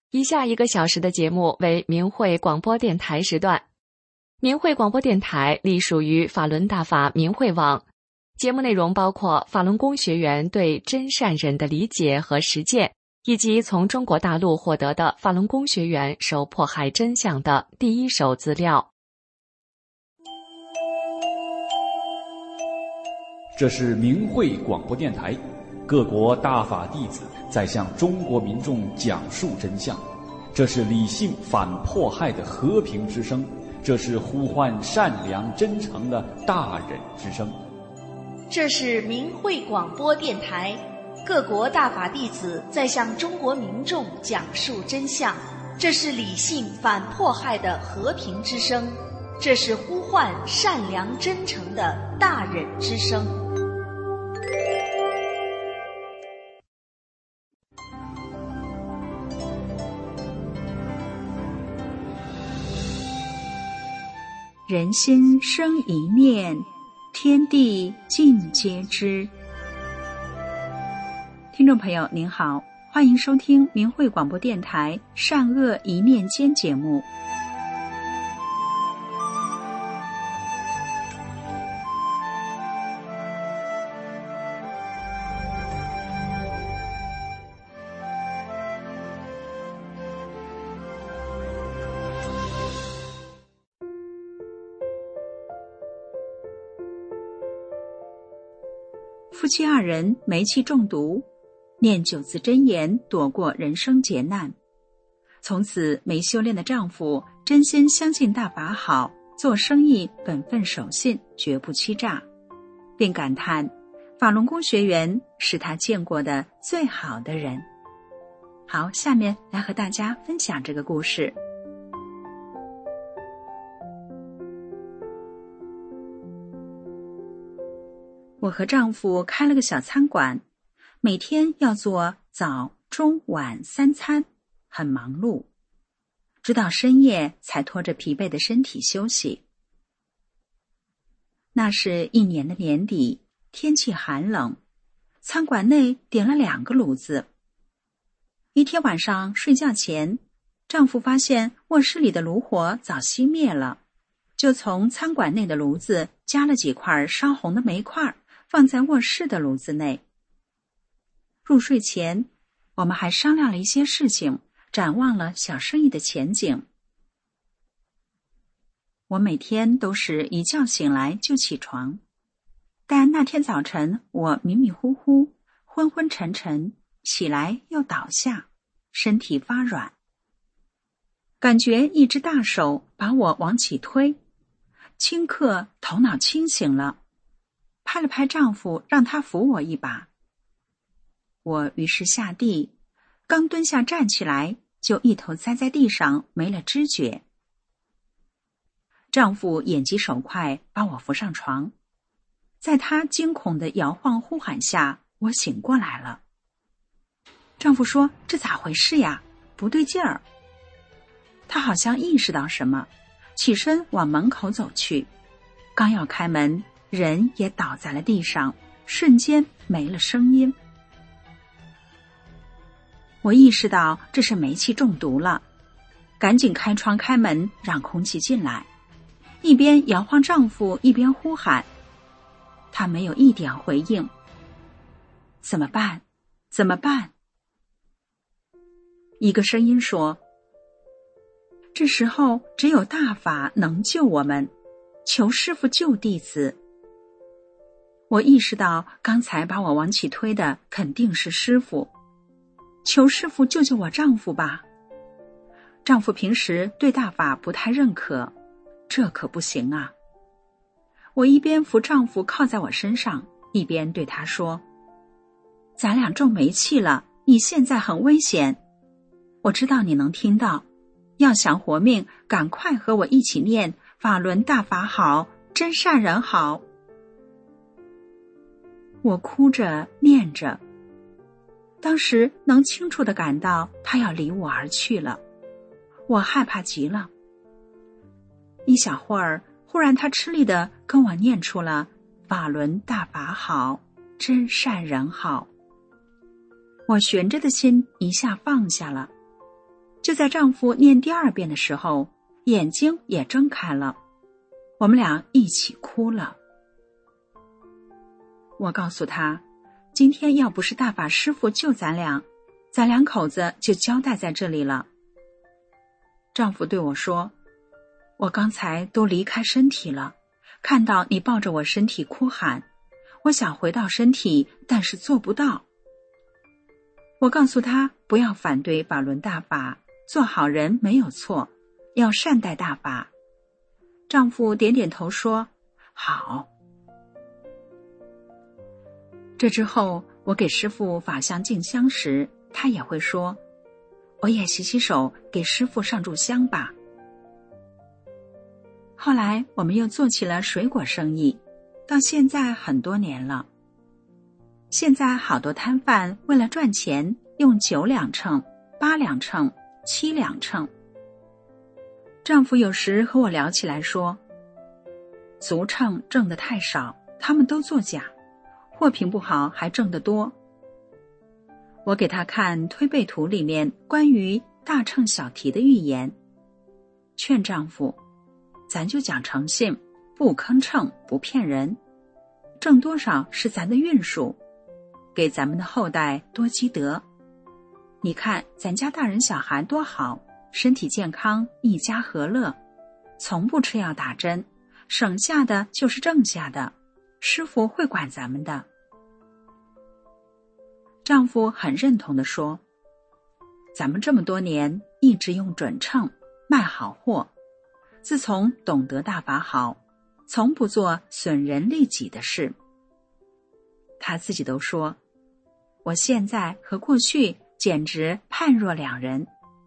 以下1个小时的节目为明慧广播电台时段。明慧广播电台隶属于法轮大法明慧网，节目内容包括法轮功学员对真善忍的理解和实践，以及从中国大陆获得的法轮功学员受迫害真相的第一手资料。 这是明慧广播电台，各国大法弟子在向中国民众讲述真相。这是理性反迫害的和平之声，这是呼唤善良真诚的大忍之声。 这是明慧广播电台，各国大法弟子在向中国民众讲述真相。这是理性反迫害的和平之声，这是呼唤善良真诚的大忍之声。 人心生一念，天地尽皆知。听众朋友您好，欢迎收听明慧广播电台善恶一念间节目。夫妻2人煤气中毒，念9字真言躲过人生劫难。从此没修炼的丈夫真心相信大法好，做生意本分守信，绝不欺诈，并感叹法轮功学员是他见过的最好的人。好，下面来和大家分享这个故事。我和丈夫开了个小餐馆，每天要做早、中、晚3餐，很忙碌，直到深夜才拖着疲惫的身体休息。那是1年的年底，天气寒冷，餐馆内点了2个炉子。一天晚上睡觉前，丈夫发现卧室里的炉火早熄灭了，就从餐馆内的炉子加了几块烧红的煤块，放在卧室的炉子内。入睡前，我们还商量了一些事情，展望了小生意的前景。我每天都是一觉醒来就起床，但那天早晨我迷迷糊糊、昏昏沉沉，起来又倒下，身体发软，感觉一只大手把我往起推，顷刻头脑清醒了，拍了拍丈夫，让他扶我一把。我于是下地，刚蹲下站起来，就一头栽在地上，没了知觉。丈夫眼疾手快，把我扶上床，在他惊恐的摇晃呼喊下，我醒过来了。丈夫说：“这咋回事呀？不对劲儿。”他好像意识到什么，起身往门口走去，刚要开门，人也倒在了地上，瞬间没了声音。我意识到这是煤气中毒了，赶紧开窗开门，让空气进来，一边摇晃丈夫，一边呼喊。他没有一点回应。怎么办？怎么办？一个声音说：“这时候只有大法能救我们，求师父救弟子。”我意识到刚才把我往起推的肯定是师父，求师父救救我丈夫吧。丈夫平时对大法不太认可，这可不行啊。我一边扶丈夫靠在我身上，一边对他说：“咱俩中煤气了，你现在很危险。我知道你能听到，要想活命，赶快和我一起念法轮大法好，真善人好。”我哭着念着，当时能清楚地感到他要离我而去了，我害怕极了。一小会儿，忽然他吃力地跟我念出了法轮大法好，真善人好。我悬着的心一下放下了， 就在丈夫念第2遍的时候，眼睛也睁开了，我们俩一起哭了。我告诉他，今天要不是大法师父救咱俩2口子就交代在这里了。丈夫对我说，我刚才都离开身体了，看到你抱着我身体哭喊，我想回到身体，但是做不到。我告诉他不要反对法轮大法，做好人没有错，要善待大法。丈夫点点头说，好。这之后，我给师父法相敬香时，他也会说，我也洗洗手，给师父上炷香吧。后来我们又做起了水果生意，到现在很多年了。现在好多摊贩为了赚钱，用9两秤、8两秤、7两秤。丈夫有时和我聊起来说，足秤挣得太少，他们都作假，货品不好还挣得多。我给他看推背图里面关于大秤小提的预言，劝丈夫，咱就讲诚信，不吭秤，不骗人，挣多少是咱的运数，给咱们的后代多积德。你看咱家大人小孩多好，身体健康，一家和乐，从不吃药打针，省下的就是挣下的，师父会管咱们的。丈夫很认同地说，咱们这么多年一直用准秤，卖好货，自从懂得大法好，从不做损人利己的事。他自己都说，我现在和过去简直判若两人。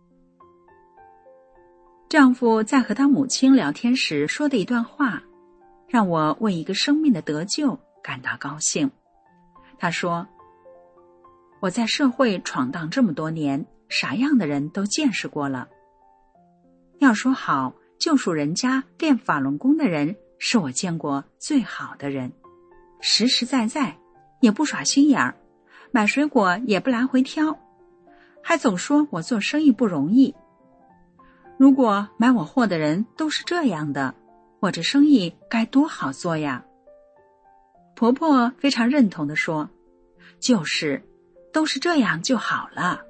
丈夫在和他母亲聊天时说的一段话，让我为一个生命的得救感到高兴。他说，我在社会闯荡这么多年，啥样的人都见识过了。要说好，就属人家练法轮功的人是我见过最好的人，实实在在，也不耍心眼儿，买水果也不来回挑，还总说我做生意不容易。如果买我货的人都是这样的，我这生意该多好做呀。婆婆非常认同地说，就是都是这样就好了。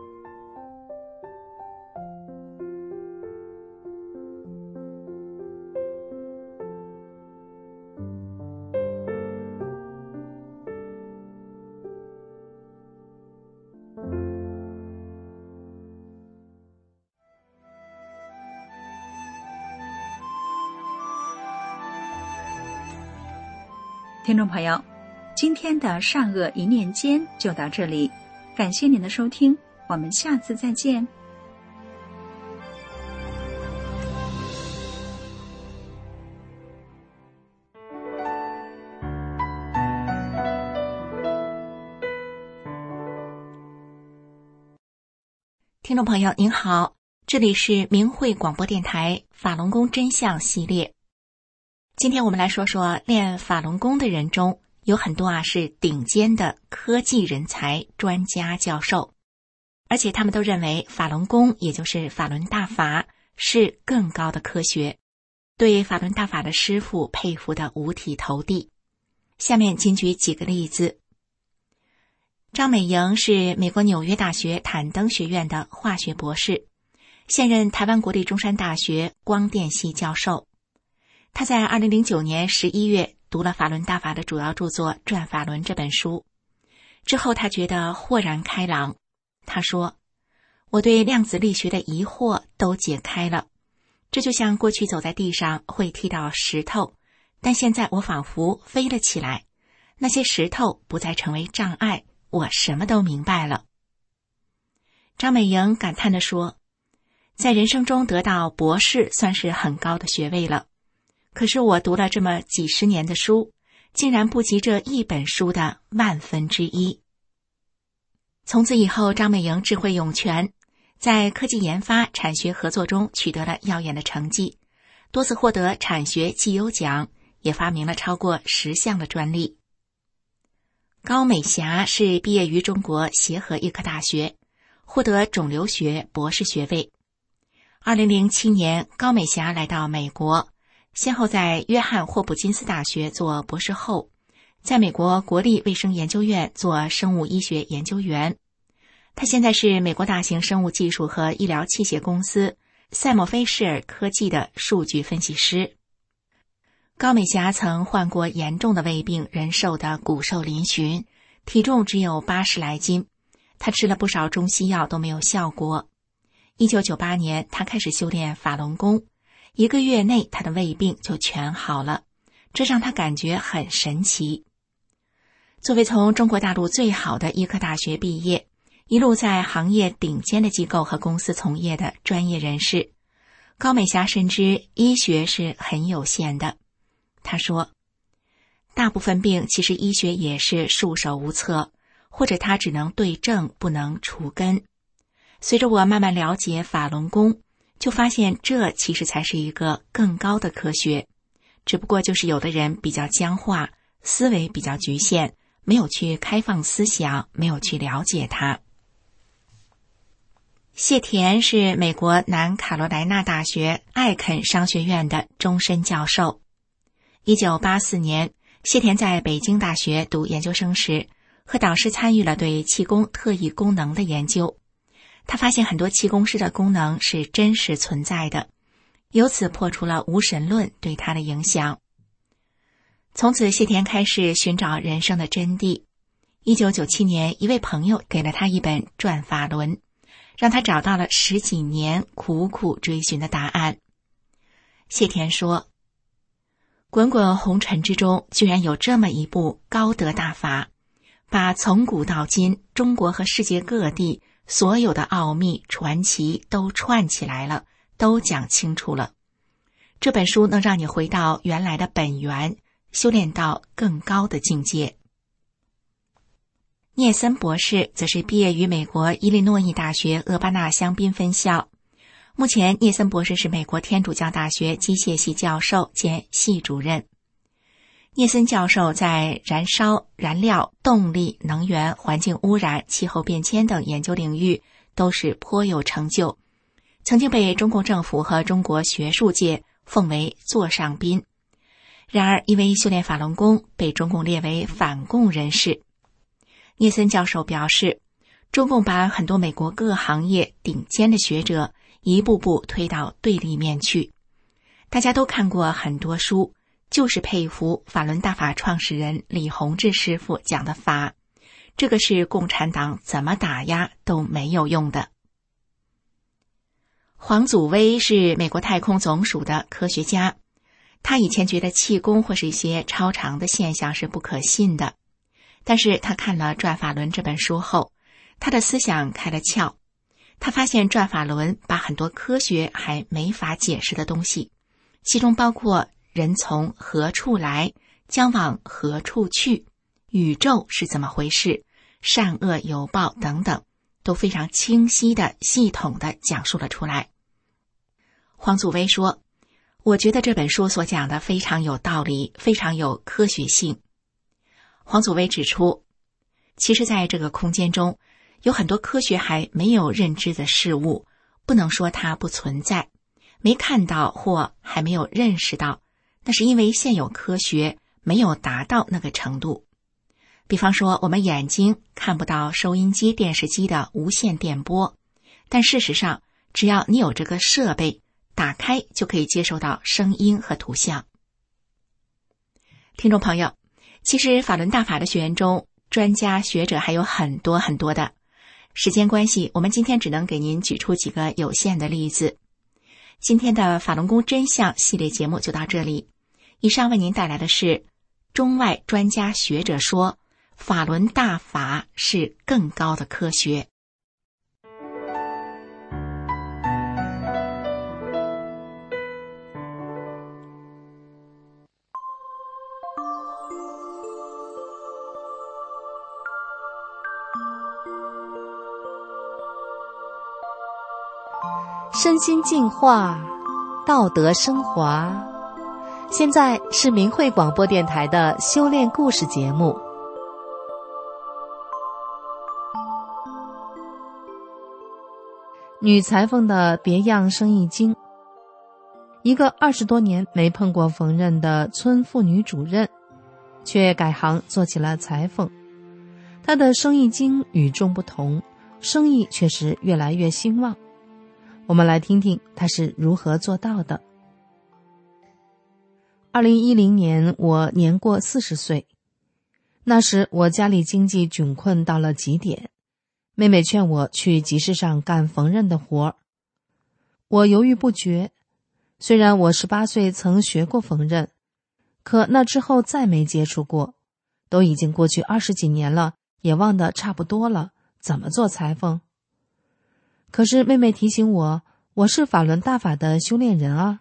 听众朋友，今天的善恶一念间就到这里，感谢您的收听，我们下次再见。 听众朋友您好，这里是明慧广播电台法轮功真相系列。今天我们来说说练法轮功的人中有很多是顶尖的科技人才、专家、教授，而且他们都认为法轮功也就是法轮大法是更高的科学，对法轮大法的师父佩服得五体投地。下面仅举几个例子。张美莹是美国纽约大学坦登学院的化学博士，现任台湾国立中山大学光电系教授。他在2009年11月读了法轮大法的主要著作《转法轮》这本书，之后他觉得豁然开朗。他说，我对量子力学的疑惑都解开了，这就像过去走在地上会踢到石头，但现在我仿佛飞了起来，那些石头不再成为障碍，我什么都明白了。张美莹感叹地说，在人生中得到博士算是很高的学位了，可是我读了这么几十年的书，竟然不及这一本书的1/1000。从此以后，张美莹智慧涌泉，在科技研发、产学合作中取得了耀眼的成绩，多次获得产学绩优奖，也发明了超过10项的专利。高美霞是毕业于中国协和医科大学， 获得肿瘤学博士学位。2007年，高美霞来到美国，先后在约翰霍普金斯大学做博士后，在美国国立卫生研究院做生物医学研究员。他现在是美国大型生物技术和医疗器械公司赛默菲士尔科技的数据分析师。高美霞曾患过严重的胃病，人瘦得骨瘦嶙峋，体重只有80来斤。她吃了不少中西药都没有效果。1998年，她开始修炼法轮功，1个月内她的胃病就全好了，这让她感觉很神奇。作为从中国大陆最好的医科大学毕业，一路在行业顶尖的机构和公司从业的专业人士，高美霞深知医学是很有限的。她说，大部分病其实医学也是束手无策，或者它只能对症不能除根。随着我慢慢了解法轮功，就发现这其实才是一个更高的科学，只不过就是有的人比较僵化，思维比较局限，没有去开放思想，没有去了解它。谢田是美国南卡罗来纳大学艾肯商学院的终身教授。1984年，谢田在北京大学读研究生时，和导师参与了对气功特异功能的研究。他发现很多气功师的功能是真实存在的，由此破除了无神论对他的影响。从此，谢田开始寻找人生的真谛。1997年，一位朋友给了他一本《转法轮》，让他找到了10几年苦苦追寻的答案。谢田说，滚滚红尘之中居然有这么一部高德大法，把从古到今中国和世界各地所有的奥秘传奇都串起来了，都讲清楚了。这本书能让你回到原来的本源，修炼到更高的境界。聂森博士则是毕业于美国伊利诺伊大学厄巴纳香槟分校。目前，聂森博士是美国天主教大学机械系教授兼系主任。聂森教授在燃烧、燃料、动力、能源、环境污染、气候变迁等研究领域都是颇有成就，曾经被中共政府和中国学术界奉为座上宾。然而，因为修炼法轮功，被中共列为反共人士。聂森教授表示，中共把很多美国各行业顶尖的学者一步步推到对立面去。大家都看过很多书，就是佩服法轮大法创始人李洪志师傅讲的法，这个是共产党怎么打压都没有用的。黄祖威是美国太空总署的科学家，他以前觉得气功或是一些超常的现象是不可信的，但是他看了《转法轮》这本书后，他的思想开了窍。他发现《转法轮》把很多科学还没法解释的东西，其中包括人从何处来，将往何处去，宇宙是怎么回事，善恶有报等等，都非常清晰的、系统的讲述了出来。黄祖威说，我觉得这本书所讲的非常有道理，非常有科学性。黄祖威指出，其实在这个空间中，有很多科学还没有认知的事物，不能说它不存在，没看到或还没有认识到，那是因为现有科学没有达到那个程度。比方说，我们眼睛看不到收音机、电视机的无线电波，但事实上，只要你有这个设备，打开就可以接收到声音和图像。听众朋友，其实法轮大法的学员中，专家学者还有很多很多的。时间关系，我们今天只能给您举出几个有限的例子。今天的法轮功真相系列节目就到这里。以上为您带来的是中外专家学者说，法轮大法是更高的科学。 身心净化，道德升华。现在是明慧广播电台的修炼故事节目。 女裁缝的别样生意经。一个20多年没碰过缝纫的村妇女主任，却改行做起了裁缝。她的生意经与众不同，生意却是越来越兴旺。我们来听听她是如何做到的。2010年，我年过40岁。那时我家里经济窘困到了极点，妹妹劝我去集市上干缝纫的活儿。我犹豫不决，虽然我18岁曾学过缝纫，可那之后再没接触过，都已经过去20几年了，也忘得差不多了，怎么做裁缝？可是妹妹提醒我，我是法轮大法的修炼人啊。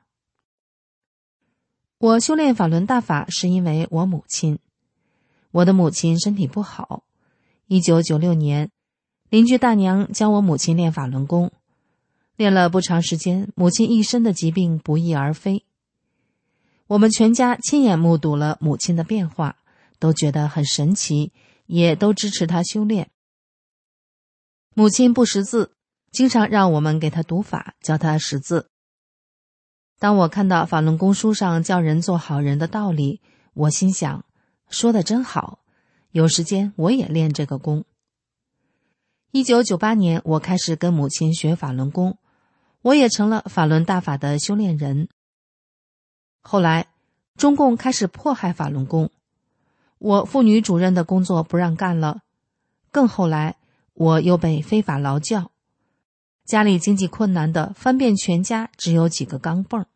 我修炼法轮大法是因为我母亲。我的母亲身体不好，1996年，邻居大娘教我母亲练法轮功，练了不长时间，母亲一身的疾病不翼而飞。我们全家亲眼目睹了母亲的变化，都觉得很神奇，也都支持她修炼。母亲不识字，经常让我们给她读法，教她识字。当我看到法轮功书上教人做好人的道理，我心想，说得真好，有时间我也练这个功。1998年，我开始跟母亲学法轮功，我也成了法轮大法的修炼人。后来，中共开始迫害法轮功，我妇女主任的工作不让干了。更后来，我又被非法劳教，家里经济困难的翻遍全家，只有几个钢镚。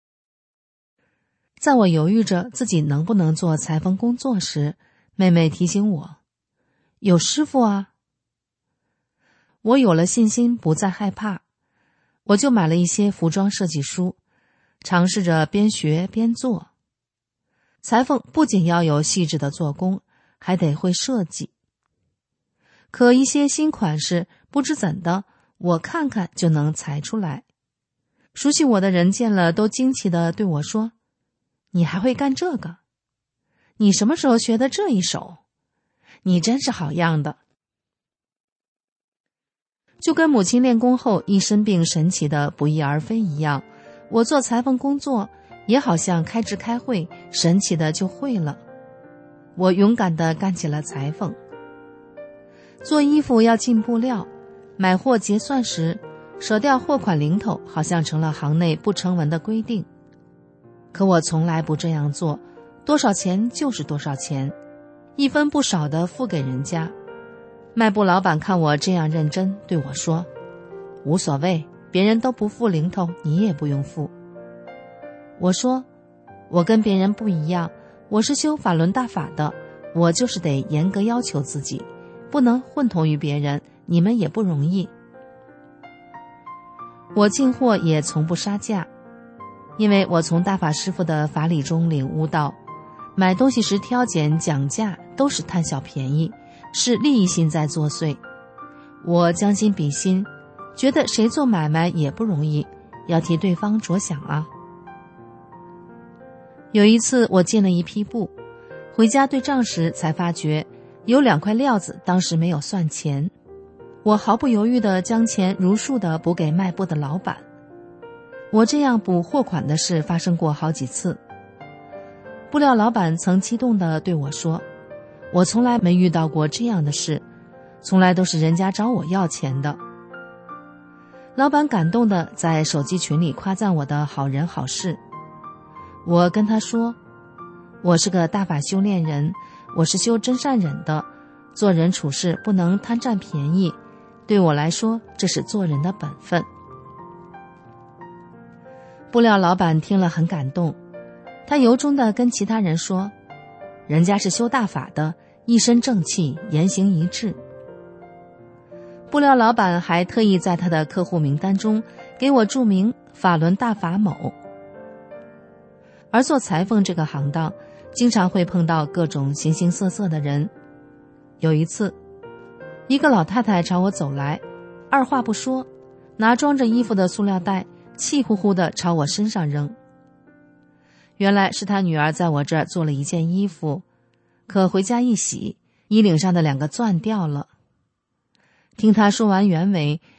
在我犹豫着自己能不能做裁缝工作时，妹妹提醒我，有师傅啊。我有了信心，不再害怕，我就买了一些服装设计书，尝试着边学边做。裁缝不仅要有细致的做工，还得会设计。可一些新款式，不知怎的，我看看就能裁出来。熟悉我的人见了都惊奇地对我说，你还会干这个？你什么时候学的这一手？你真是好样的。就跟母亲练功后一身病神奇的不翼而飞一样，我做裁缝工作也好像开智开会，神奇的就会了。我勇敢地干起了裁缝。做衣服要进布料，买货结算时舍掉货款零头，好像成了行内不成文的规定。可我从来不这样做，多少钱就是多少钱，一分不少的付给人家。卖布老板看我这样认真，对我说，无所谓，别人都不付零头，你也不用付。我说，我跟别人不一样，我是修法轮大法的，我就是得严格要求自己，不能混同于别人，你们也不容易。我进货也从不杀价，因为我从大法师父的法理中领悟到，买东西时挑拣讲价都是贪小便宜，是利益心在作祟。我将心比心，觉得谁做买卖也不容易，要替对方着想啊。有一次我进了一批布，回家对账时才发觉有2块料子当时没有算钱，我毫不犹豫地将钱如数地补给卖布的老板。我这样补货款的事发生过好几次。布料老板曾激动地对我说，我从来没遇到过这样的事，从来都是人家找我要钱的。老板感动地在手机群里夸赞我的好人好事。我跟他说，我是个大法修炼人，我是修真善忍的，做人处事不能贪占便宜，对我来说这是做人的本分。布料老板听了很感动，他由衷地跟其他人说，人家是修大法的，一身正气，言行一致。布料老板还特意在他的客户名单中给我注明法轮大法某。而做裁缝这个行当，经常会碰到各种形形色色的人。有一次，一个老太太朝我走来，二话不说，拿装着衣服的塑料袋气呼呼地朝我身上扔。原来是她女儿在我这儿做了一件衣服，可回家一洗，衣领上的2个钻掉了。听她说完原委，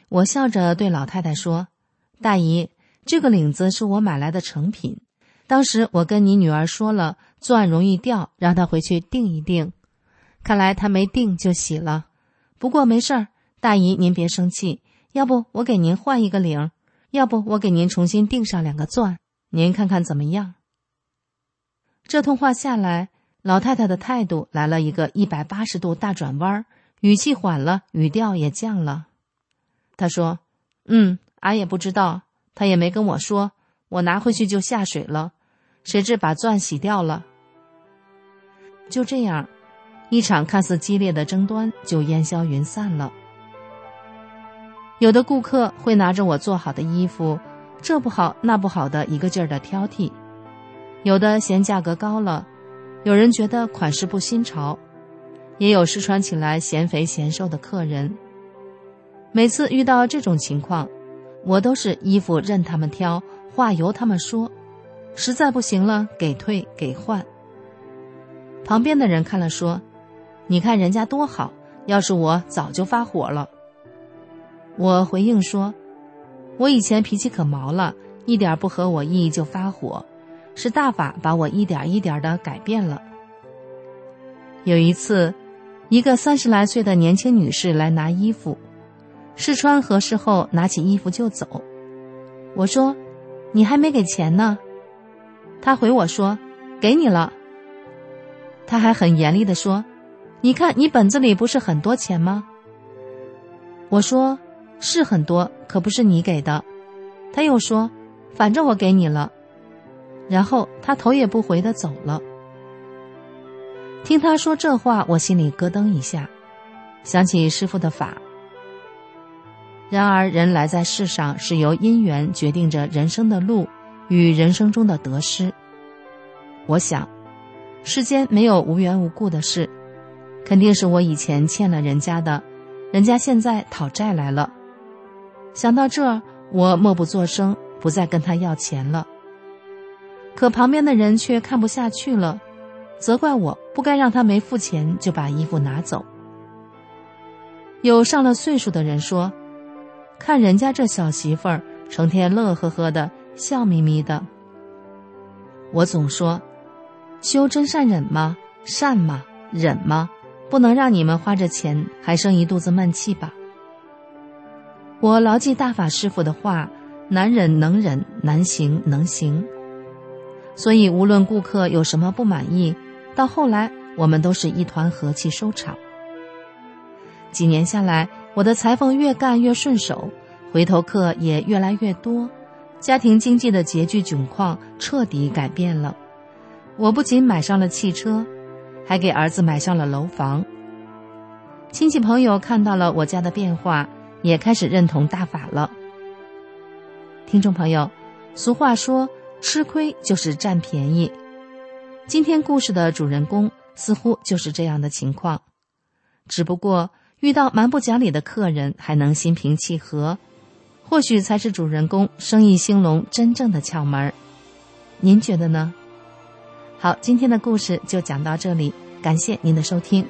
我笑着对老太太说，大姨，这个领子是我买来的成品，当时我跟你女儿说了，钻容易掉，让她回去订一订，看来她没订就洗了。不过没事儿，大姨您别生气，要不我给您换一个领，要不我给您重新订上2个钻，您看看怎么样？这通话下来，老太太的态度来了一个180度大转弯，语气缓了，语调也降了。她说，俺也不知道，他也没跟我说，我拿回去就下水了，谁知把钻洗掉了。就这样，一场看似激烈的争端就烟消云散了。有的顾客会拿着我做好的衣服，这不好那不好的一个劲儿的挑剔，有的嫌价格高了，有人觉得款式不新潮，也有试穿起来嫌肥嫌瘦的客人。每次遇到这种情况，我都是衣服任他们挑，话由他们说，实在不行了给退给换。旁边的人看了说，你看人家多好，要是我早就发火了。我回应说，我以前脾气可毛了，一点不合我意就发火，是大法把我一点一点的改变了。有一次，一个30来岁的年轻女士来拿衣服，试穿合适后拿起衣服就走。我说，你还没给钱呢。她回我说，给你了。她还很严厉地说，你看你本子里不是很多钱吗？我说，是很多，可不是你给的。她又说，反正我给你了。然后她头也不回地走了。听她说这话，我心里咯噔一下，想起师父的法。然而人来在世上是由因缘决定着人生的路与人生中的得失。我想，世间没有无缘无故的事，肯定是我以前欠了人家的，人家现在讨债来了。想到这儿，我默不作声，不再跟他要钱了。可旁边的人却看不下去了，责怪我不该让他没付钱就把衣服拿走。有上了岁数的人说，看人家这小媳妇儿成天乐呵呵的，笑眯眯的。我总说，修真善忍吗？善吗？忍吗？不能让你们花着钱还生一肚子闷气吧。我牢记大法师父的话，难忍能忍，难行能行。所以无论顾客有什么不满意，到后来我们都是一团和气收场。几年下来，我的裁缝越干越顺手，回头客也越来越多，家庭经济的拮据窘况彻底改变了。我不仅买上了汽车，还给儿子买上了楼房。亲戚朋友看到了我家的变化，也开始认同大法了。听众朋友，俗话说，吃亏就是占便宜。今天故事的主人公似乎就是这样的情况，只不过遇到蛮不讲理的客人还能心平气和，或许才是主人公生意兴隆真正的窍门。您觉得呢？好，今天的故事就讲到这里，感谢您的收听。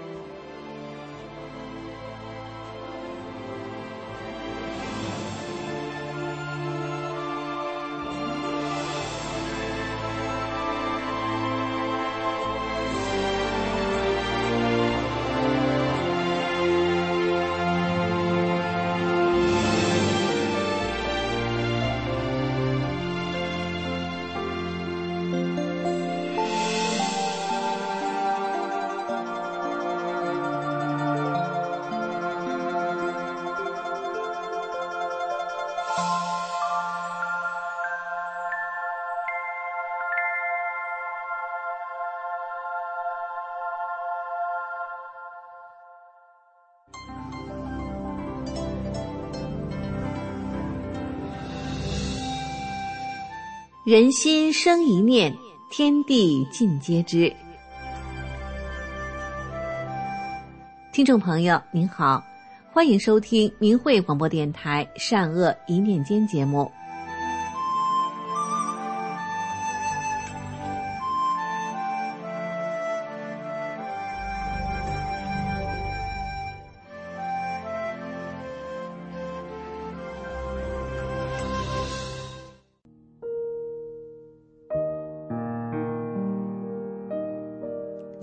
人心生一念，天地尽皆知。听众朋友您好，欢迎收听明慧广播电台善恶一念间节目。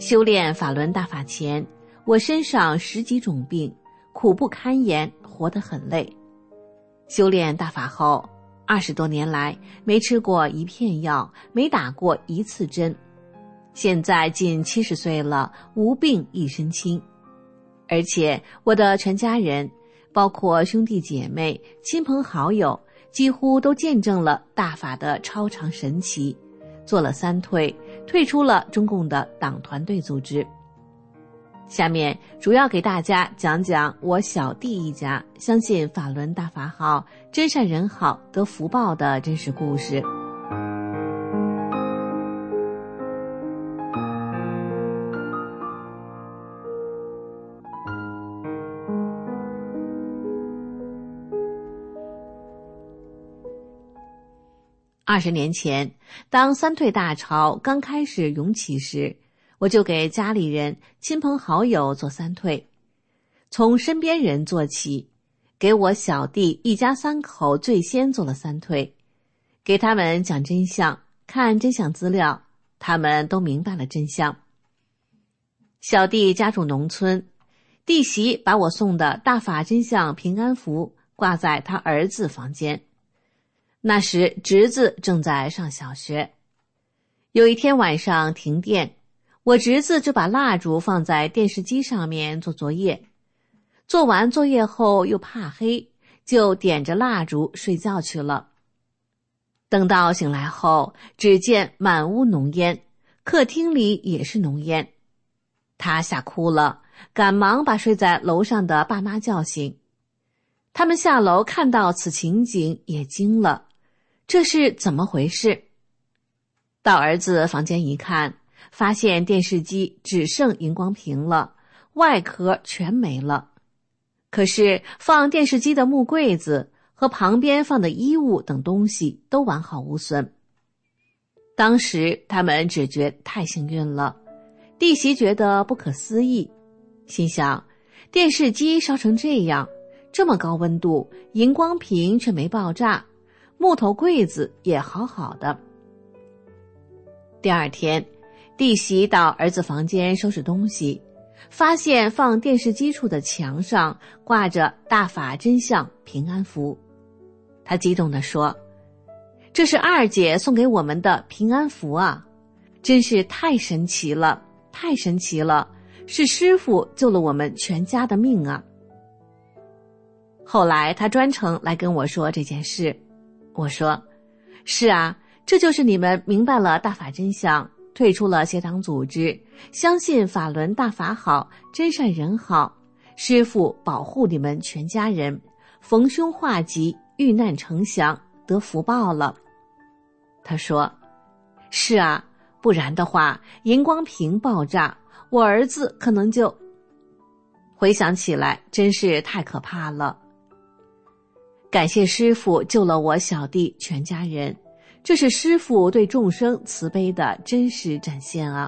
修炼法轮大法前，我身上10几种病，苦不堪言，活得很累。修炼大法后，20多年来没吃过一片药，没打过一次针。现在近70岁了，无病一身轻。而且我的全家人，包括兄弟姐妹、亲朋好友，几乎都见证了大法的超常神奇，做了3退，退出了中共的党团队组织。下面主要给大家讲讲我小弟一家相信法轮大法好、真善人好、得福报的真实故事。20年前，当3退大潮刚开始涌起时，我就给家里人、亲朋好友做3退，从身边人做起，给我小弟一家3口最先做了3退，给他们讲真相，看真相资料，他们都明白了真相。小弟家住农村，弟媳把我送的大法真相平安符挂在他儿子房间。那时侄子正在上小学，有一天晚上停电，我侄子就把蜡烛放在电视机上面做作业，做完作业后又怕黑，就点着蜡烛睡觉去了。等到醒来后，只见满屋浓烟，客厅里也是浓烟。他吓哭了，赶忙把睡在楼上的爸妈叫醒。他们下楼看到此情景也惊了，这是怎么回事？到儿子房间一看，发现电视机只剩荧光屏了，外壳全没了。可是放电视机的木柜子和旁边放的衣物等东西都完好无损。当时他们只觉太幸运了，弟媳觉得不可思议，心想电视机烧成这样，这么高温度，荧光屏却没爆炸，木头柜子也好好的。第二天，弟媳到儿子房间收拾东西，发现放电视机处的墙上挂着大法真相平安符。他激动地说，这是二姐送给我们的平安符啊，真是太神奇了，太神奇了，是师父救了我们全家的命啊。后来他专程来跟我说这件事，我说，是啊，这就是你们明白了大法真相，退出了邪党组织，相信法轮大法好，真善人好，师父保护你们全家人，逢凶化吉，遇难成祥，得福报了。他说，是啊，不然的话，荧光屏爆炸，我儿子可能就……回想起来，真是太可怕了。感谢师父救了我小弟全家人，这是师父对众生慈悲的真实展现啊！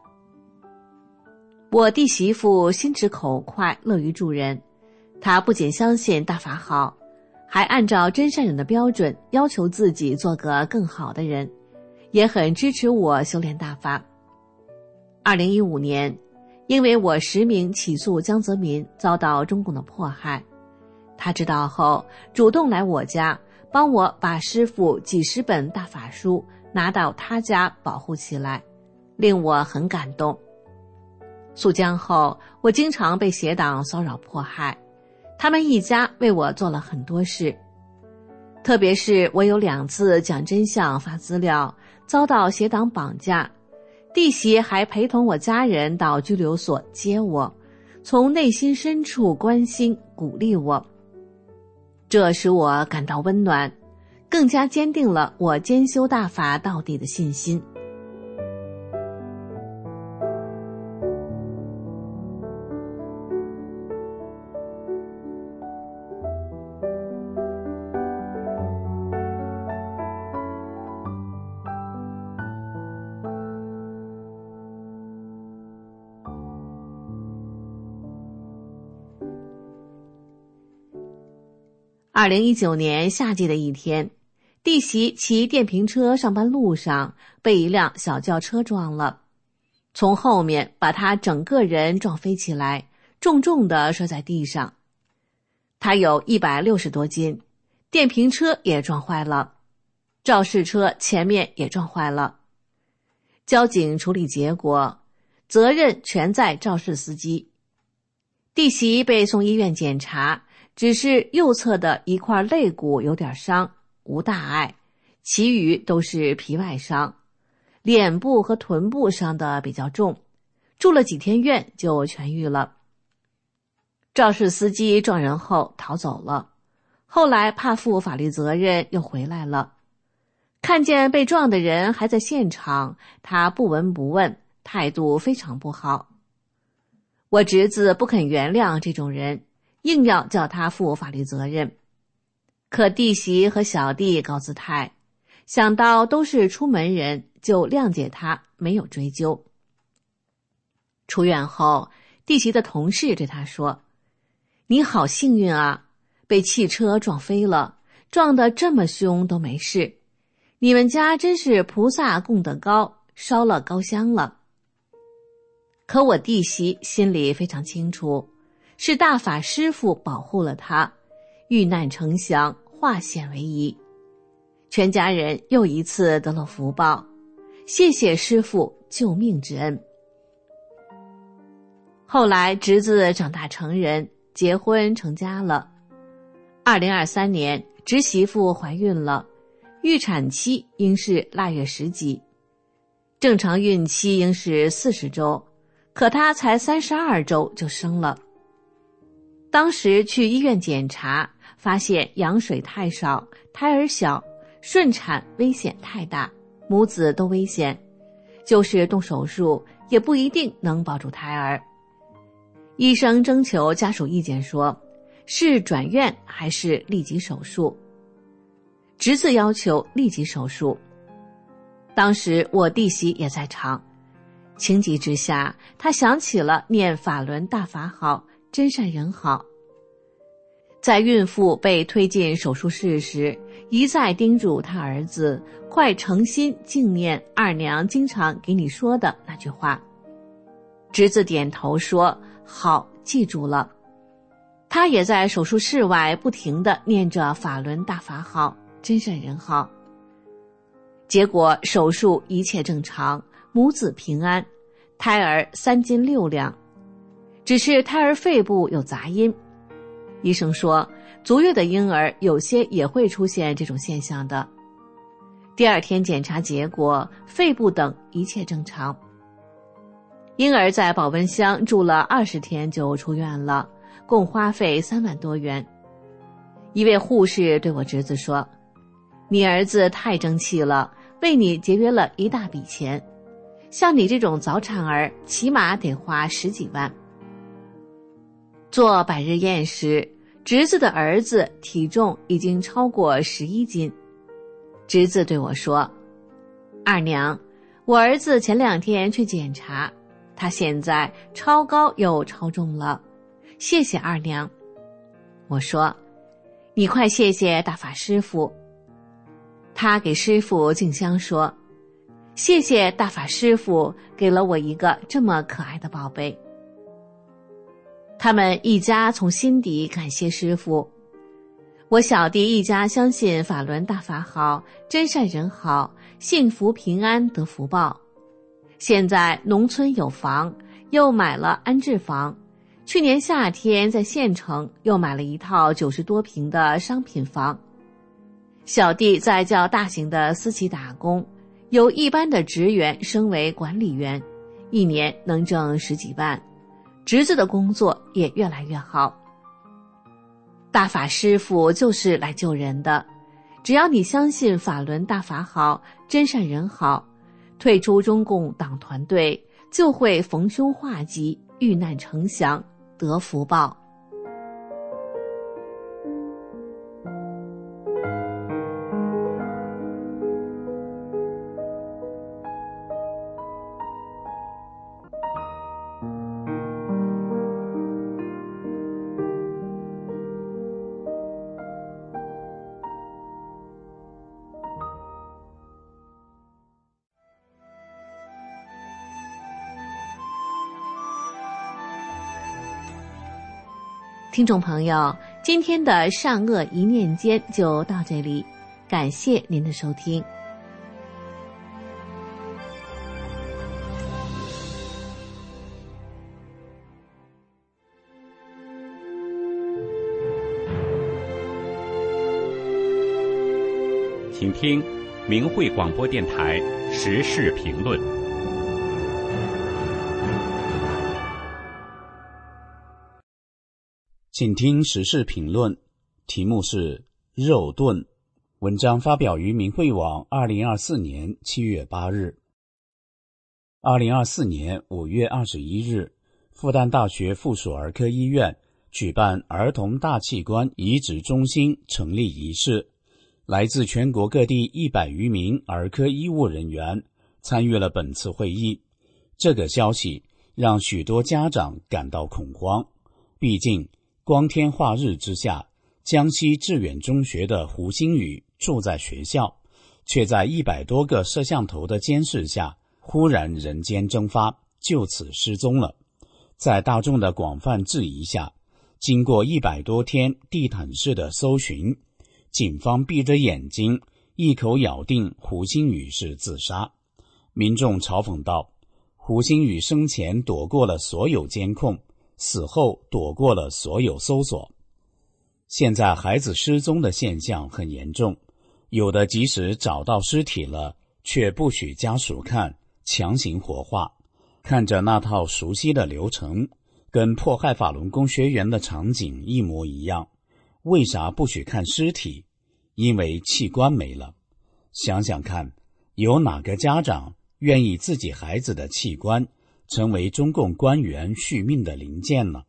我弟媳妇心直口快，乐于助人，她不仅相信大法好，还按照真善人的标准要求自己做个更好的人，也很支持我修炼大法。2015年，因为我实名起诉江泽民遭到中共的迫害，他知道后主动来我家，帮我把师父几十本大法书拿到他家保护起来，令我很感动。肃江后，我经常被邪党骚扰迫害，他们一家为我做了很多事，特别是我有2次讲真相发资料遭到邪党绑架，弟媳还陪同我家人到拘留所接我，从内心深处关心鼓励我，这使我感到温暖，更加坚定了我兼修大法到底的信心。2019年夏季的一天，弟媳骑电瓶车上班路上被一辆小轿车撞了， 从后面把他整个人撞飞起来，重重地摔在地上。他有160多斤，电瓶车也撞坏了，肇事车前面也撞坏了。交警处理结果，责任全在肇事司机。弟媳被送医院检查，只是右侧的一块肋骨有点伤，无大碍，其余都是皮外伤。脸部和臀部伤得比较重，住了几天院就痊愈了。肇事司机撞人后逃走了，后来怕负法律责任又回来了。看见被撞的人还在现场，他不闻不问，态度非常不好。我侄子不肯原谅这种人，硬要叫他负法律责任。可弟媳和小弟高姿态，想到都是出门人，就谅解他，没有追究。出院后，弟媳的同事对他说：“你好幸运啊，被汽车撞飞了，撞得这么凶都没事。你们家真是菩萨供得高，烧了高香了。”可我弟媳心里非常清楚，是大法师父保护了他，遇难成祥，化险为夷。全家人又一次得了福报，谢谢师父救命之恩。后来侄子长大成人，结婚成家了。2023年，侄媳妇怀孕了，预产期应是腊月10几，正常孕期应是40周，可她才32周就生了。当时去医院检查，发现羊水太少，胎儿小，顺产危险太大，母子都危险，就是动手术也不一定能保住胎儿。医生征求家属意见说，是转院还是立即手术？侄子要求立即手术。当时我弟媳也在场，情急之下，他想起了念法轮大法好，真善人好。在孕妇被推进手术室时，一再叮嘱他儿子快诚心敬念二娘经常给你说的那句话。侄子点头说好，记住了。他也在手术室外不停地念着法轮大法好，真善人好。结果手术一切正常，母子平安，胎儿3斤6两，只是胎儿肺部有杂音。医生说，足月的婴儿有些也会出现这种现象的。第2天检查结果，肺部等一切正常。婴儿在保温箱住了20天就出院了，共花费3万多元。一位护士对我侄子说，你儿子太争气了，为你节约了一大笔钱，像你这种早产儿起码得花10几万。做百日宴时，侄子的儿子体重已经超过11斤。侄子对我说，二娘，我儿子前2天去检查，他现在超高又超重了，谢谢二娘。我说，你快谢谢大法师父。他给师父敬香说，谢谢大法师父给了我一个这么可爱的宝贝。他们一家从心底感谢师父。我小弟一家相信法轮大法好，真善人好，幸福平安得福报。现在农村有房，又买了安置房。去年夏天在县城又买了一套90多平的商品房。小弟在较大型的私企打工，由一般的职员升为管理员，一年能挣10几万。侄子的工作也越来越好。大法师父就是来救人的，只要你相信法轮大法好，真善人好，退出中共党团队，就会逢凶化吉，遇难成祥，得福报。 听众朋友，今天的善恶一念间就到这里，感谢您的收听。 请听明慧广播电台时事评论。 请听时事评论，题目是肉盾，文章发表于明慧网2024年7月8日。2024年5月21日，复旦大学附属儿科医院举办儿童大器官移植中心成立仪式，来自全国各地100余名儿科医务人员参与了本次会议。这个消息让许多家长感到恐慌，毕竟光天化日之下，江西致远中学的胡星宇住在学校，却在100多个摄像头的监视下忽然人间蒸发，就此失踪了。在大众的广泛质疑下，经过100多天地毯式的搜寻，警方闭着眼睛一口咬定胡星宇是自杀。民众嘲讽道，胡星宇生前躲过了所有监控，死后躲过了所有搜索。现在孩子失踪的现象很严重，有的即使找到尸体了，却不许家属看，强行火化。看着那套熟悉的流程，跟迫害法轮功学员的场景一模一样。为啥不许看尸体？因为器官没了。想想看，有哪个家长愿意自己孩子的器官成为中共官员续命的零件呢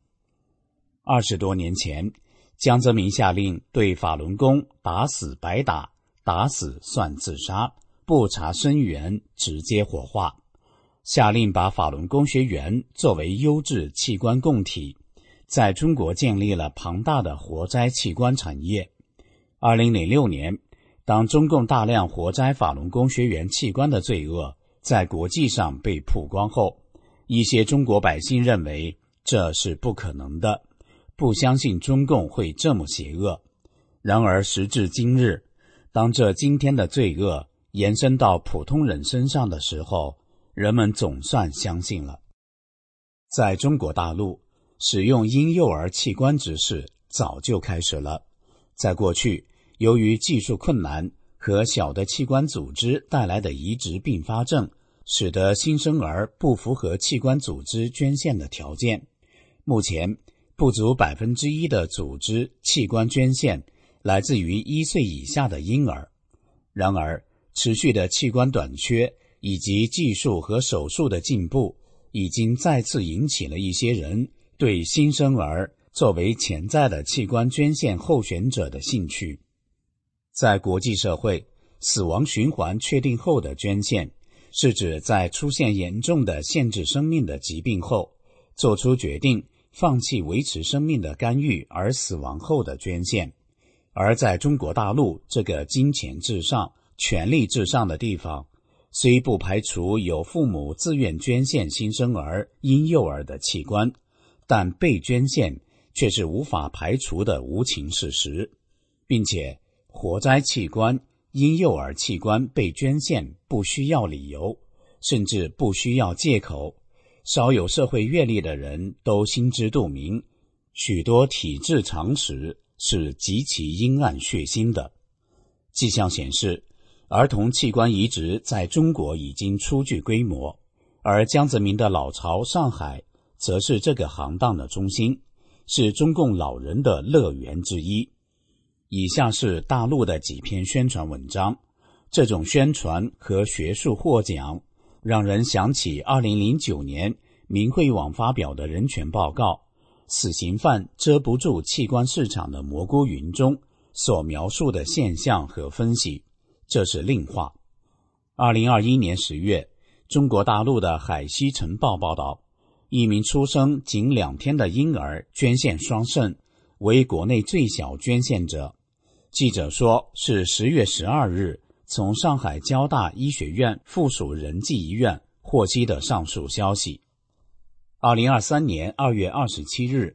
？20多年前，江泽民下令对法轮功打死白打，打死算自杀，不查生源，直接火化。下令把法轮功学员作为优质器官供体，在中国建立了庞大的活摘器官产业。2006年，当中共大量活摘法轮功学员器官的罪恶在国际上被曝光后，一些中国百姓认为这是不可能的，不相信中共会这么邪恶。然而时至今日，当这惊天的罪恶延伸到普通人身上的时候，人们总算相信了。在中国大陆，使用婴幼儿器官植事早就开始了。在过去，由于技术困难和小的器官组织带来的移植并发症，使得新生儿不符合器官组织捐献的条件。目前，不足1%的组织器官捐献来自于1岁以下的婴儿。然而，持续的器官短缺以及技术和手术的进步，已经再次引起了一些人对新生儿作为潜在的器官捐献候选者的兴趣。在国际社会，死亡循环确定后的捐献是指在出现严重的限制生命的疾病后，做出决定放弃维持生命的干预而死亡后的捐献。而在中国大陆这个金钱至上、权力至上的地方，虽不排除有父母自愿捐献新生儿、婴幼儿的器官，但被捐献却是无法排除的无情事实，并且活摘器官、婴幼儿器官被捐献不需要理由，甚至不需要借口。少有社会阅历的人都心知肚明，许多体制常识是极其阴暗血腥的。迹象显示，儿童器官移植在中国已经初具规模，而江泽民的老巢上海则是这个行当的中心，是中共老人的乐园之一。以下是大陆的几篇宣传文章，这种宣传和学术获奖让人想起2009年明慧网发表的人权报告，死刑犯遮不住器官市场的蘑菇云中所描述的现象和分析，这是另话。2021年10月，中国大陆的海西晨报报道，一名出生仅2天的婴儿捐献双肾，为国内最小捐献者。记者说是10月12日从上海交大医学院附属仁济医院获悉的上述消息。2023年2月27日，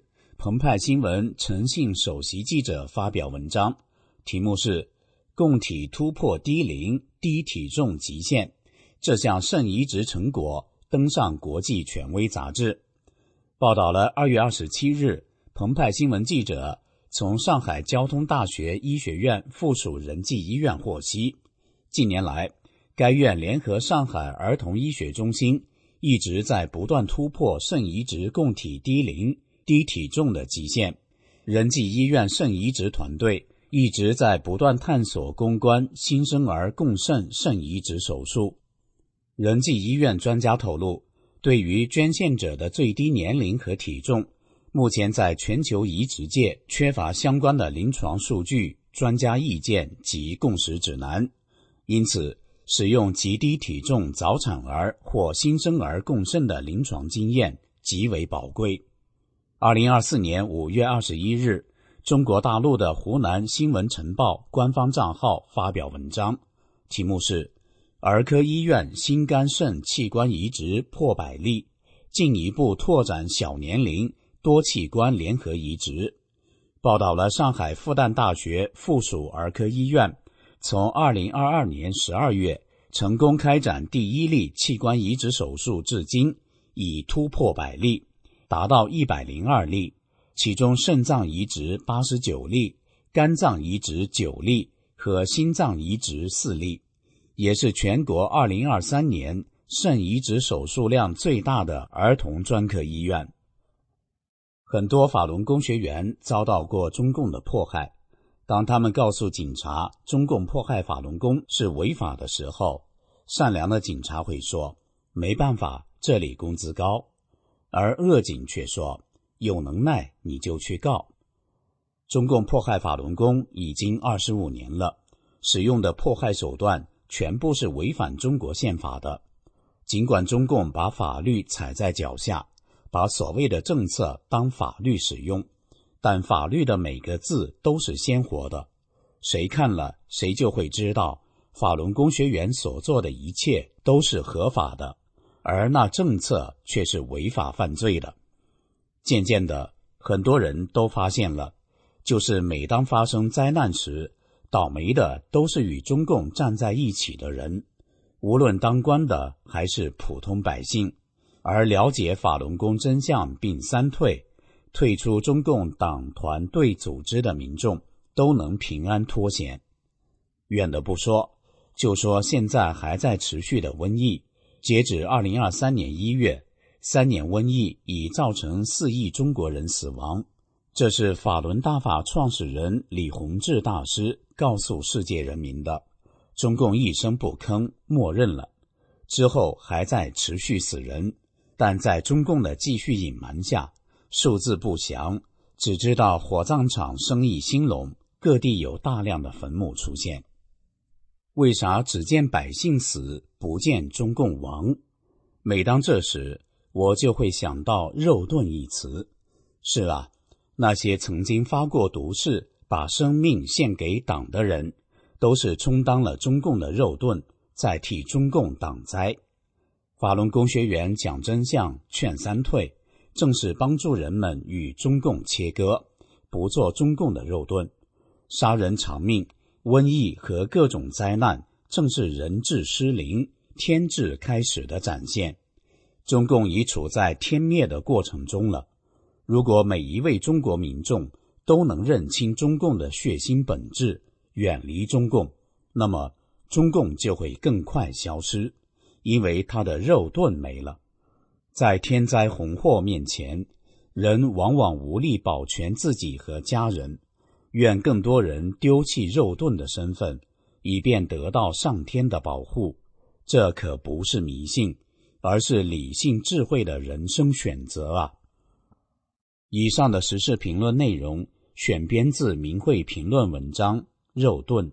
澎湃新闻诚信首席记者发表文章，题目是供体突破低龄低体重极限，这项肾移植成果登上国际权威杂志。报道了2月27日，澎湃新闻记者从上海交通大学医学院附属仁济医院获悉，近年来该院联合上海儿童医学中心一直在不断突破肾移植供体低龄低体重的极限。仁济医院肾移植团队一直在不断探索攻关新生儿共肾肾移植手术。仁济医院专家透露，对于捐献者的最低年龄和体重，目前在全球移植界缺乏相关的临床数据、专家意见及共识指南，因此使用极低体重早产儿或新生儿共肾的临床经验极为宝贵。2024年5月21日，中国大陆的湖南新闻晨报官方账号发表文章，题目是儿科医院心肝肾器官移植破100例，进一步拓展小年龄多器官联合移植。报道了上海复旦大学附属儿科医院从2022年12月成功开展第1例器官移植手术至今已突破100例，达到102例，其中肾脏移植89例，肝脏移植9例和心脏移植4例，也是全国2023年肾移植手术量最大的儿童专科医院。很多法轮功学员遭到过中共的迫害，当他们告诉警察中共迫害法轮功是违法的时候，善良的警察会说没办法，这里工资高，而恶警却说有能耐你就去告。中共迫害法轮功已经25年了，使用的迫害手段全部是违反中国宪法的。尽管中共把法律踩在脚下，把所谓的政策当法律使用，但法律的每个字都是鲜活的，谁看了谁就会知道法轮功学员所做的一切都是合法的，而那政策却是违法犯罪的。渐渐的，很多人都发现了，就是每当发生灾难时，倒霉的都是与中共站在一起的人，无论当官的还是普通百姓。而了解法轮功真相并三退，退出中共党团队组织的民众都能平安脱险。远的不说，就说现在还在持续的瘟疫，截止2023年1月，3年瘟疫已造成4亿中国人死亡。这是法轮大法创始人李洪志大师告诉世界人民的，中共一声不吭，默认了。之后还在持续死人，但在中共的继续隐瞒下，数字不详，只知道火葬场生意兴隆，各地有大量的坟墓出现。为啥只见百姓死，不见中共亡？每当这时，我就会想到肉盾一词。是啊，那些曾经发过毒誓，把生命献给党的人，都是充当了中共的肉盾，在替中共挡灾。法轮功学员讲真相，劝三退，正是帮助人们与中共切割，不做中共的肉盾。杀人偿命，瘟疫和各种灾难，正是人治失灵，天治开始的展现。中共已处在天灭的过程中了。如果每一位中国民众都能认清中共的血腥本质，远离中共，那么中共就会更快消失，因为他的肉盾没了。在天灾洪祸面前，人往往无力保全自己和家人，愿更多人丢弃肉盾的身份，以便得到上天的保护。这可不是迷信，而是理性智慧的人生选择啊！以上的时事评论内容选编自明慧评论文章《肉盾》。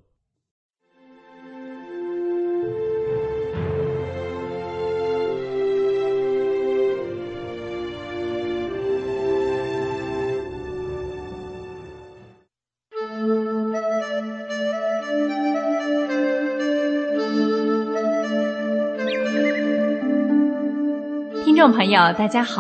听众朋友大家好，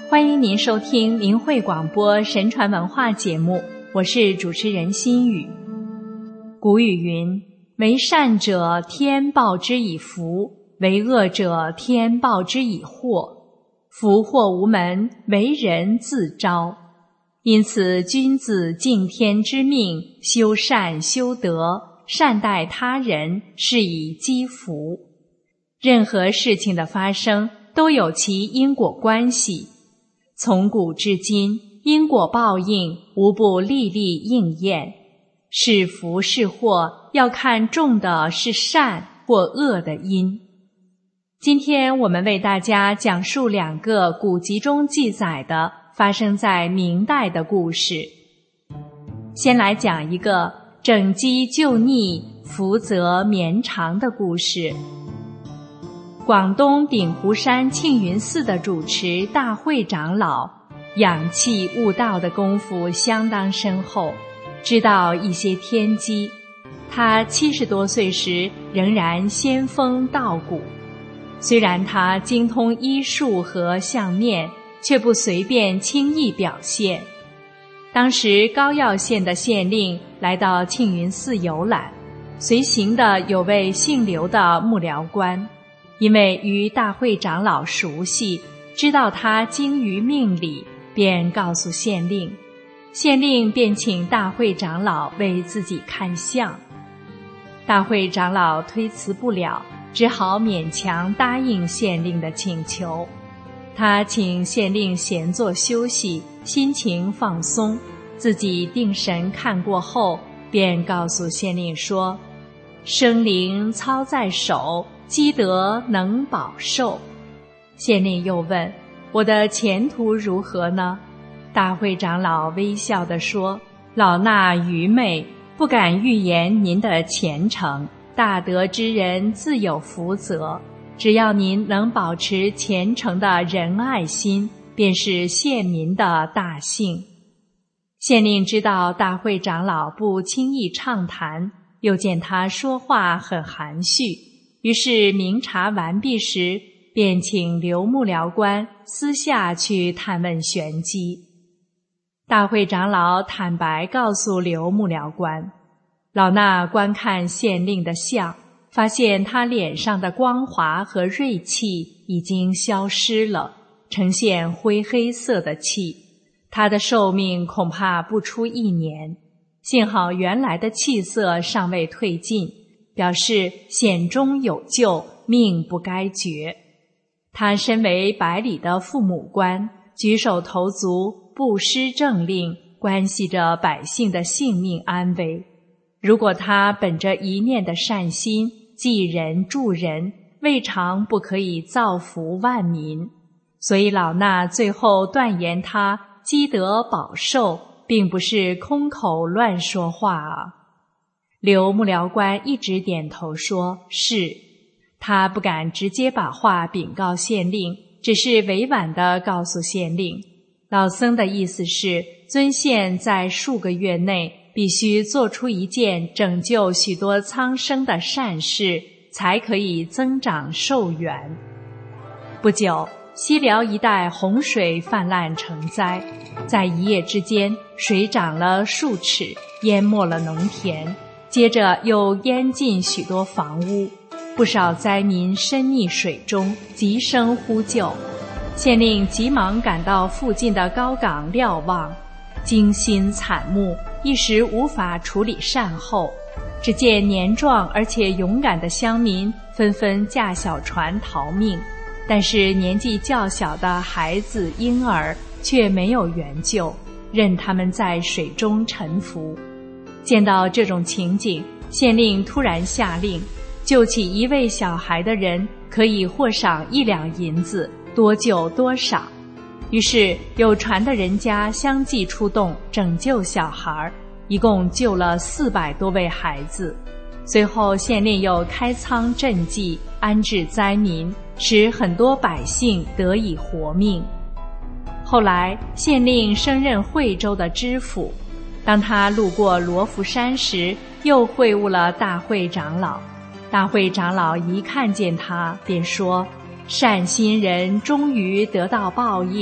欢迎您收听明慧广播神传文化节目，我是主持人心雨。古语云：为善者天报之以福，为恶者天报之以祸。福祸无门，为人自招。因此君子敬天之命，修善修德，善待他人，是以积福。任何事情的发生都有其因果关系，从古至今，因果报应无不历历应验。是福是祸，要看种的是善或恶的因。今天我们为大家讲述2个古籍中记载的发生在明代的故事。先来讲一个整机就逆，福泽绵长的故事。广东鼎湖山庆云寺的主持大慧长老，养气悟道的功夫相当深厚，知道一些天机。他70多岁时仍然仙风道骨。虽然他精通医术和相面，却不随便轻易表现。当时高要县的县令来到庆云寺游览，随行的有位姓刘的幕僚官，因为与大慧长老熟悉，知道他精于命理，便告诉县令。县令便请大慧长老为自己看相。大慧长老推辞不了，只好勉强答应县令的请求。他请县令闲坐休息，心情放松，自己定神看过后，便告诉县令说：生灵操在手，积德能保寿。县令又问：我的前途如何呢？大慧长老微笑地说：老衲愚昧，不敢预言您的前程，大德之人自有福泽，只要您能保持虔诚的仁爱心，便是县民的大幸。县令知道大慧长老不轻易畅谈，又见他说话很含蓄，于是明察完毕时，便请刘幕僚官私下去探问玄机。大慧长老坦白告诉刘幕僚官：老衲观看县令的相，发现他脸上的光华和锐气已经消失了，呈现灰黑色的气，他的寿命恐怕不出1年。幸好原来的气色尚未退尽，表示险中有救，命不该绝。他身为百里的父母官，举手投足布施政令，关系着百姓的性命安危。如果他本着一念的善心，济人助人，未尝不可以造福万民。所以老衲最后断言他积德保寿，并不是空口乱说话啊。刘幕僚官一直点头说是。他不敢直接把话禀告县令，只是委婉地告诉县令，老僧的意思是，尊县在数个月内必须做出一件拯救许多苍生的善事，才可以增长寿元。不久，西辽一带洪水泛滥成灾，在一夜之间，水涨了数尺，淹没了农田，接着又淹进许多房屋，不少灾民深溺水中，急声呼救。县令急忙赶到附近的高岗瞭望，惊心惨目，一时无法处理善后。只见年壮而且勇敢的乡民纷纷驾小船逃命，但是年纪较小的孩子婴儿却没有援救，任他们在水中沉浮。见到这种情景，县令突然下令，救起一位小孩的人可以获赏1两银子，多救多赏。于是有船的人家相继出动拯救小孩，一共救了400多位孩子。随后县令又开仓赈济，安置灾民，使很多百姓得以活命。后来县令升任惠州的知府，当他路过罗浮山时，又会晤了大慧长老。大慧长老一看见他，便说：善心人终于得到报应，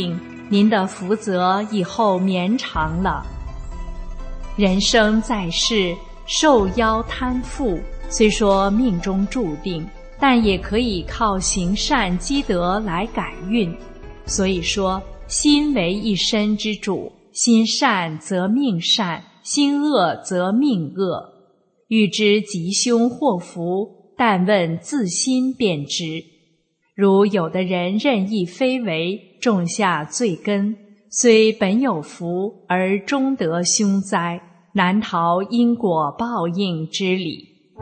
您的福泽以后绵长了。人生在世，受邀贪富，虽说命中注定，但也可以靠行善积德来改运。所以说，心为一身之主，心善则命善，心恶则命恶。欲知吉凶祸福，但问自心便知。如有的人任意非为，种下罪根，虽本有福，而终得凶灾，难逃因果报应之理。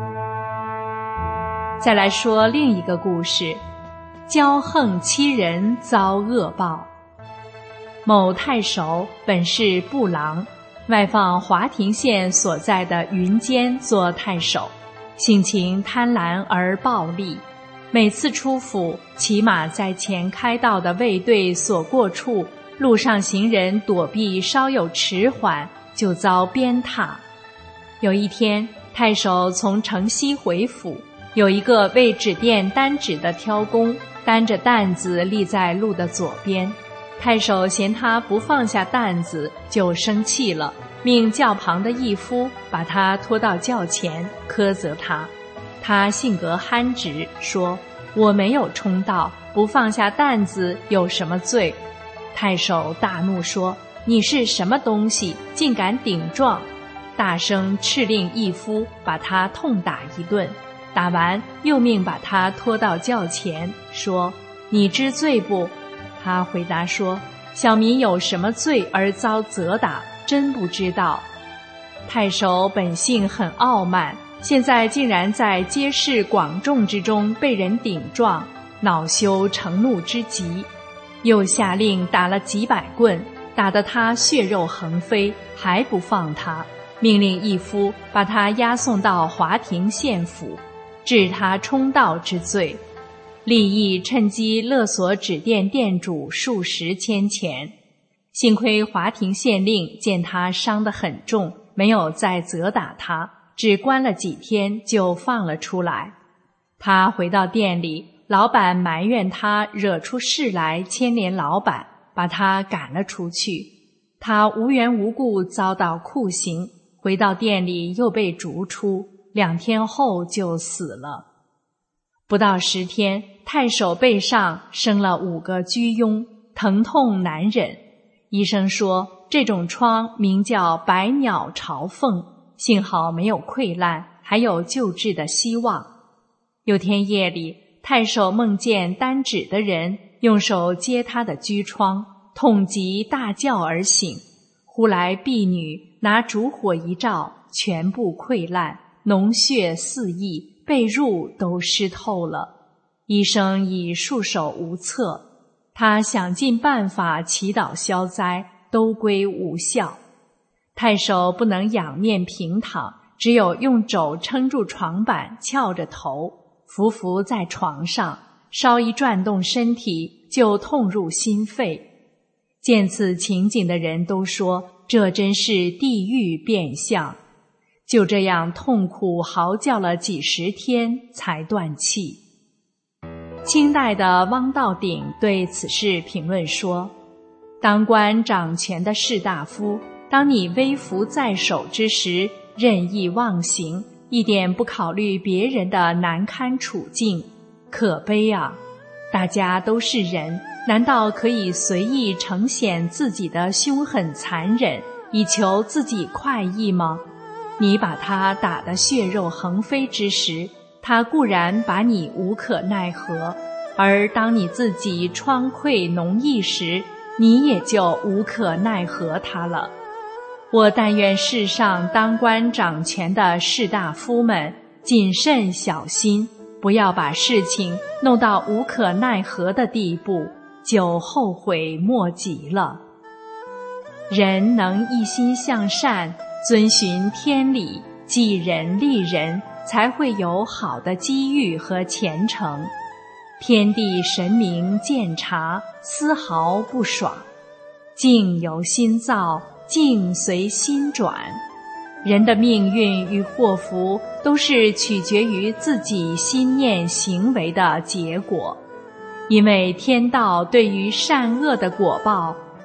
再来说另一个故事，骄横欺人遭恶报。某太守本是部郎，外放华亭县所在的云间做太守，性情贪婪而暴戾。每次出府，骑马在前开道的卫队所过处，路上行人躲避稍有迟缓，就遭鞭挞。有一天，太守从城西回府，有一个为纸店担纸的挑工，担着担子立在路的左边。太守嫌他不放下担子，就生气了，命轿旁的役夫把他拖到轿前，苛责他。他性格憨直，说：“我没有冲到，不放下担子有什么罪？”太守大怒说：“你是什么东西，竟敢顶撞！”大声斥令役夫把他痛打一顿。打完，又命把他拖到轿前，说：“你知罪不？”他回答说：“小民有什么罪而遭责打，真不知道。”太守本性很傲慢，现在竟然在街市广众之中被人顶撞，恼羞成怒之极，又下令打了几百棍，打得他血肉横飞，还不放他，命令役夫把他押送到华亭县府，治他冲盗之罪。利益趁机勒索纸店店主数十千钱。幸亏华亭县令见他伤得很重，没有再责打他，只关了几天就放了出来。他回到店里，老板埋怨他惹出事来牵连老板，把他赶了出去。他无缘无故遭到酷刑，回到店里又被逐出，2天后就死了。不到10天，太守背上生了5个疽痈，疼痛难忍。医生说这种疮名叫百鸟朝凤，幸好没有溃烂，还有救治的希望。有天夜里，太守梦见担纸的人用手揭他的疽疮，痛极大叫而醒。忽来婢女拿烛火一照，全部溃烂，脓血四溢，被褥都湿透了。医生已束手无策，他想尽办法祈祷消灾，都归无效。太守不能仰面平躺，只有用肘撑住床板，翘着头，伏伏在床上，稍一转动身体，就痛入心肺。见此情景的人都说，这真是地狱变相。就这样痛苦嚎叫了几10天，才断气。清代的汪道鼎对此事评论说：“当官掌权的士大夫，当你威服在手之时，任意妄行，一点不考虑别人的难堪处境，可悲啊！大家都是人，难道可以随意呈现自己的凶狠残忍，以求自己快意吗？你把他打得血肉横飞之时，他固然把你无可奈何，而当你自己疮溃脓溢时，你也就无可奈何他了。我但愿世上当官掌权的士大夫们谨慎小心，不要把事情弄到无可奈何的地步，就后悔莫及了。人能一心向善，遵循天理，济人利人，才会有好的机遇和前程。天地神明鉴察，丝毫不爽。境由心造，境随心转。人的命运与祸福都是取决于自己心念行为的结果。因为天道对于善恶的果报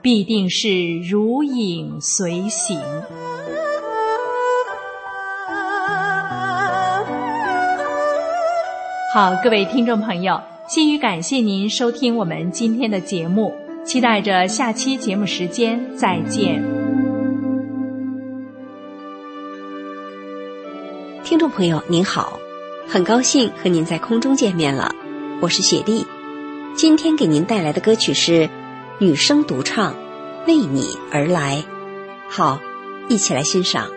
必定是如影随形。好，各位听众朋友，心语感谢您收听我们今天的节目，期待着下期节目时间再见。 听众朋友您好，很高兴和您在空中见面了，我是雪莉。今天给您带来的歌曲是女声独唱《为你而来》，好，一起来欣赏。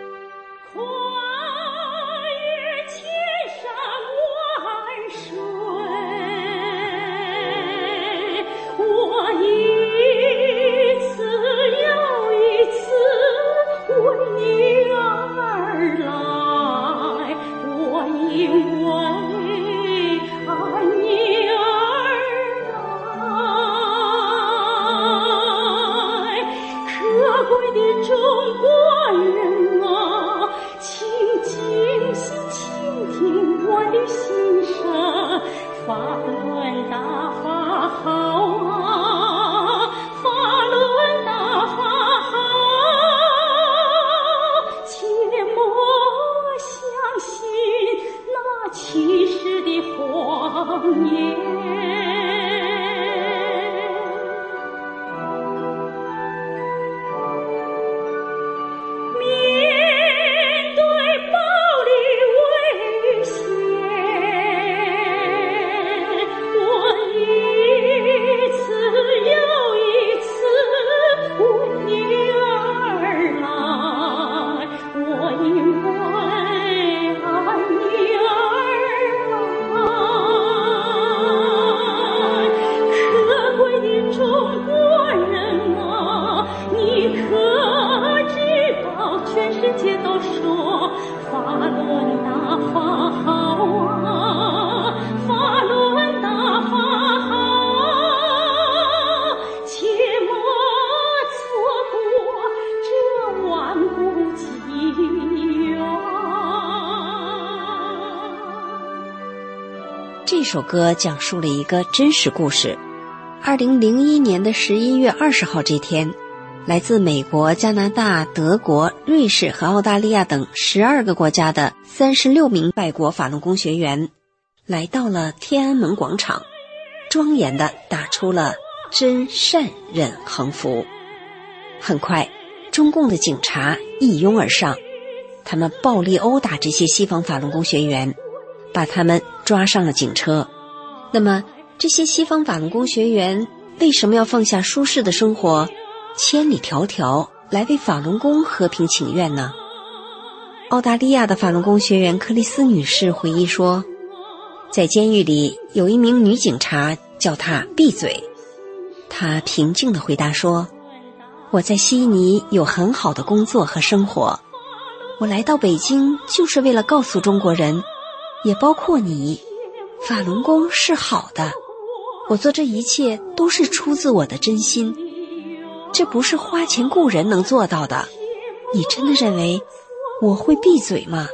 这首歌讲述了一个真实故事。2001年的11月20号这天，来自美国、加拿大、德国、瑞士和澳大利亚等12个国家的36名外国法轮功学员来到了天安门广场，庄严地打出了真善忍横幅。很快，中共的警察一拥而上，他们暴力殴打这些西方法轮功学员，把他们抓上了警车。那么这些西方法轮功学员为什么要放下舒适的生活，千里迢迢来为法轮功和平请愿呢？澳大利亚的法轮功学员克里斯女士回忆说，在监狱里有一名女警察叫她闭嘴，她平静地回答说，我在悉尼有很好的工作和生活，我来到北京就是为了告诉中国人，也包括你，法轮功是好的，我做这一切都是出自我的真心，这不是花钱雇人能做到的。你真的认为我会闭嘴吗？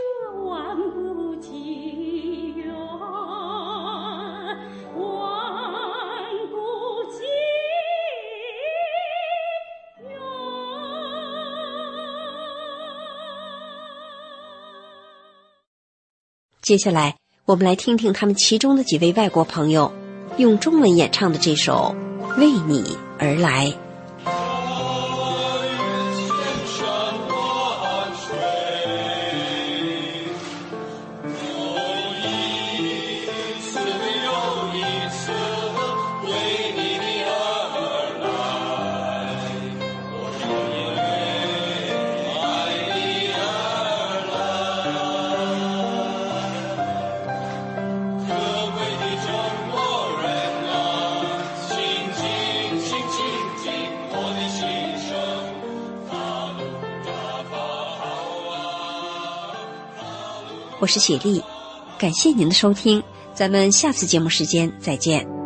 接下来我们来听听他们其中的几位外国朋友用中文演唱的这首《为你而来》。我是雪莉，感谢您的收听，咱们下次节目时间再见。